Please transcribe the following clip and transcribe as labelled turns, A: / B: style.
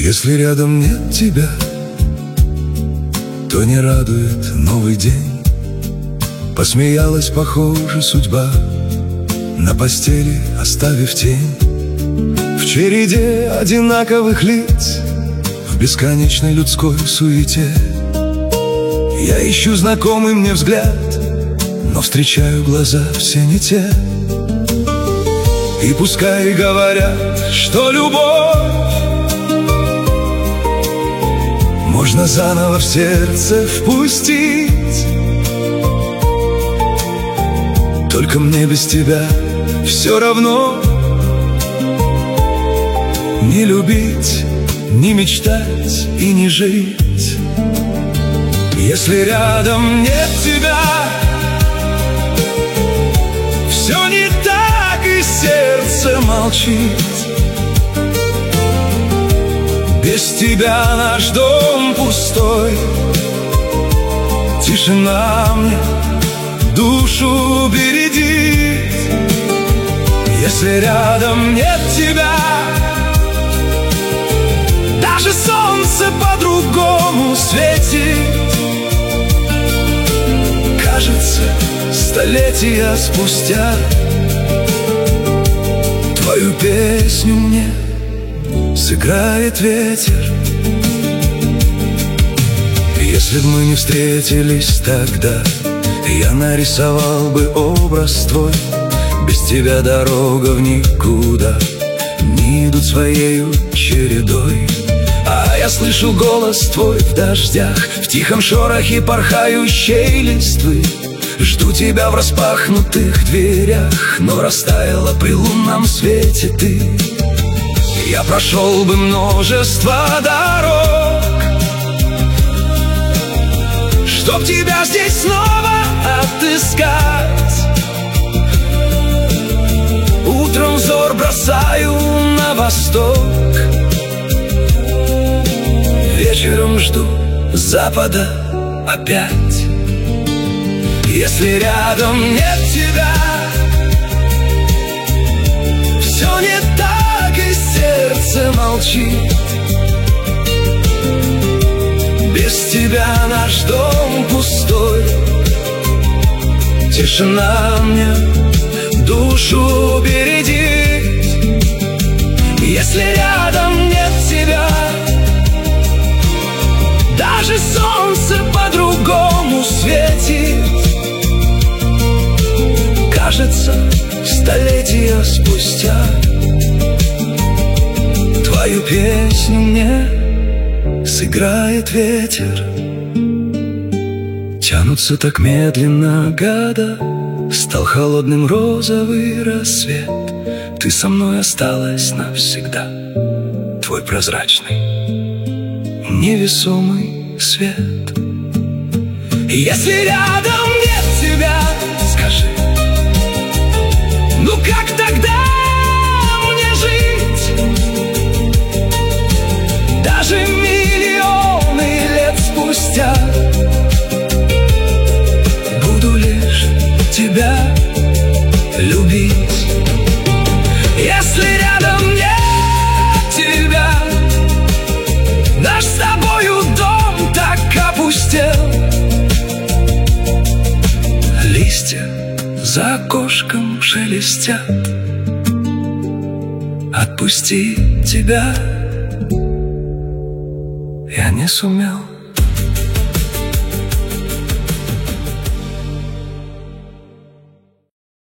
A: Если рядом нет тебя, то не радует новый день. Посмеялась, похоже, судьба, на постели оставив тень. В череде одинаковых лиц, в бесконечной людской суете, я ищу знакомый мне взгляд, но встречаю глаза все не те. И пускай говорят, что любовь можно заново в сердце впустить, только мне без тебя все равно не любить, не мечтать и не жить. Если рядом нет тебя, все не так, и сердце молчит. Без тебя наш дом пустой, тишина мне душу бередит. Если рядом нет тебя, даже солнце по-другому светит. Кажется, столетия спустя твою песню мне сыграет ветер. Если б мы не встретились тогда, я нарисовал бы образ твой. Без тебя дорога в никуда, дни идут своею чередой. А я слышу голос твой в дождях, в тихом шорохе порхающей листвы. Жду тебя в распахнутых дверях, но растаяла при лунном свете ты. Я прошел бы множество дорог, чтоб тебя здесь снова отыскать. Утром взор бросаю на восток, вечером жду запада опять. Если рядом нет тебя, все не так, и сердце молчит. Без тебя наш дом пустой, тишина мне душу бередит. Если рядом нет тебя, даже солнце по-другому светит. Кажется, столетия спустя твою песню мне сыграет ветер. Тянутся так медленно года, стал холодным розовый рассвет. Ты со мной осталась навсегда, твой прозрачный невесомый свет. Если рядом нет тебя, скажи, ну как тогда мне жить? Даже миллионы лет спустя буду лишь тебя любить. Если рядом нет тебя, наш с тобою дом так опустел. Листья за окошком шелестят. Отпусти тебя я не сумел.